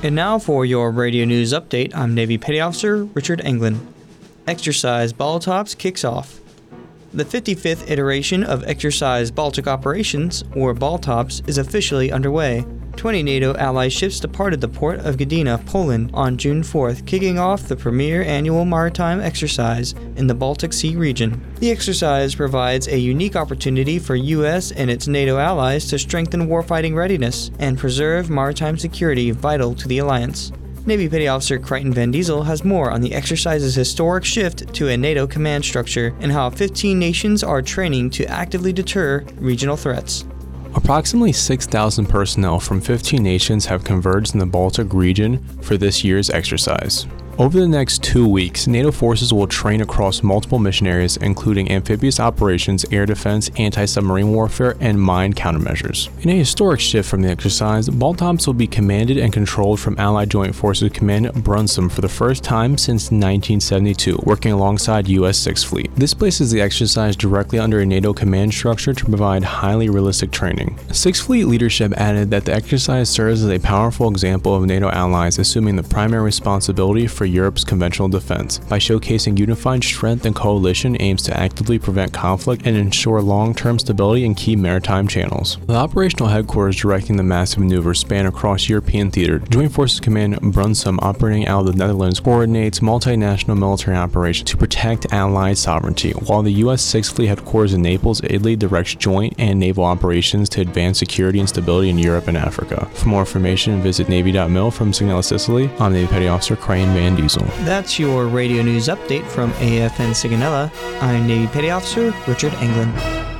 And now for your radio news update, I'm Navy Petty Officer Richard Englund. Exercise Baltops kicks off. The 55th iteration of Exercise Baltic Operations, or Baltops, is officially underway. 20 NATO ally ships departed the port of Gdynia, Poland on June 4th, kicking off the premier annual maritime exercise in the Baltic Sea region. The exercise provides a unique opportunity for U.S. and its NATO allies to strengthen warfighting readiness and preserve maritime security vital to the alliance. Navy Petty Officer Crichton Van Diesel has more on the exercise's historic shift to a NATO command structure and how 15 nations are training to actively deter regional threats. Approximately 6,000 personnel from 15 nations have converged in the Baltic region for this year's exercise. Over the next 2 weeks, NATO forces will train across multiple mission areas, including amphibious operations, air defense, anti-submarine warfare, and mine countermeasures. In a historic shift from the exercise, Baltops will be commanded and controlled from Allied Joint Forces Command Brunssum for the first time since 1972, working alongside U.S. 6th Fleet. This places the exercise directly under a NATO command structure to provide highly realistic training. 6th Fleet leadership added that the exercise serves as a powerful example of NATO allies assuming the primary responsibility for Europe's conventional defense. By showcasing unified strength, and coalition aims to actively prevent conflict and ensure long-term stability in key maritime channels. The operational headquarters directing the massive maneuver span across European theater. Joint Forces Command Brunssum, operating out of the Netherlands, coordinates multinational military operations to protect Allied sovereignty, while the U.S. 6th Fleet headquarters in Naples, Italy directs joint and naval operations to advance security and stability in Europe and Africa. For more information, visit Navy.mil. From Sigonella, Sicily, I'm Navy Petty Officer Crichton Van Diesel. That's your radio news update from AFN Sigonella. I'm Navy Petty Officer Richard Englund.